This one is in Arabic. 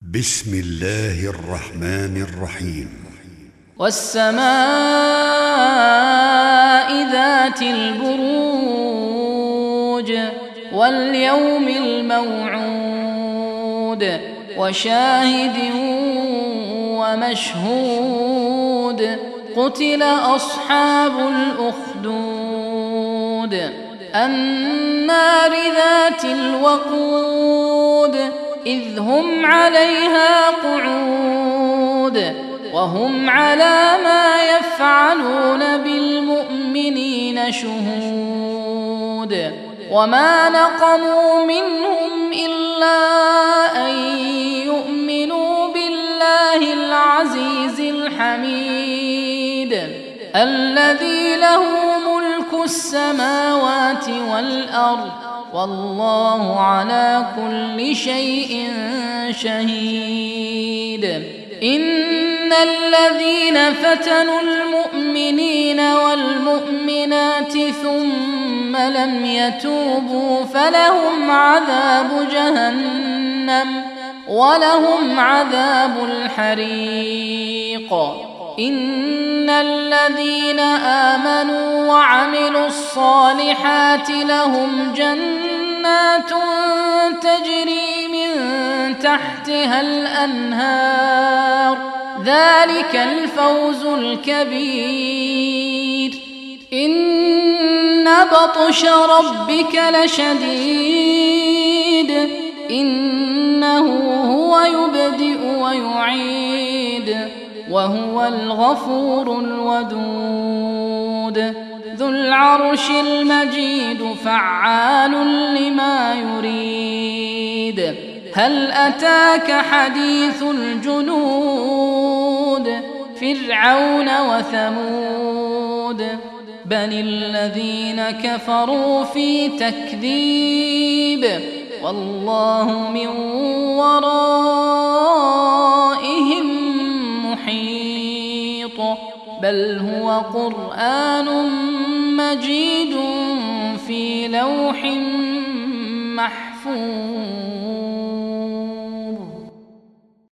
بسم الله الرحمن الرحيم. والسماء ذات البروج واليوم الموعود وشاهد ومشهود قتل أصحاب الأخدود النار ذات الوقود إذ هم عليها قعود وهم على ما يفعلون بالمؤمنين شهود وما نقموا منهم إلا أن يؤمنوا بالله العزيز الحميد الذي له ملك السماوات والأرض والله على كل شيء شهيد. إن الذين فتنوا المؤمنين والمؤمنات ثم لم يتوبوا فلهم عذاب جهنم ولهم عذاب الحريق. إن الذين آمنوا وعملوا الصالحات لهم جنات تجري من تحتها الأنهار ذلك الفوز الكبير. إن بطش ربك لشديد إنه هو يبدئ ويعيد وهو الغفور الودود ذو العرش المجيد فعال لما يريد. هل أتاك حديث الجنود فرعون وثمود بل الذين كفروا في تكذيب والله من ورائهم محيط بل هو قرآن مجيد في لوح محفوظ.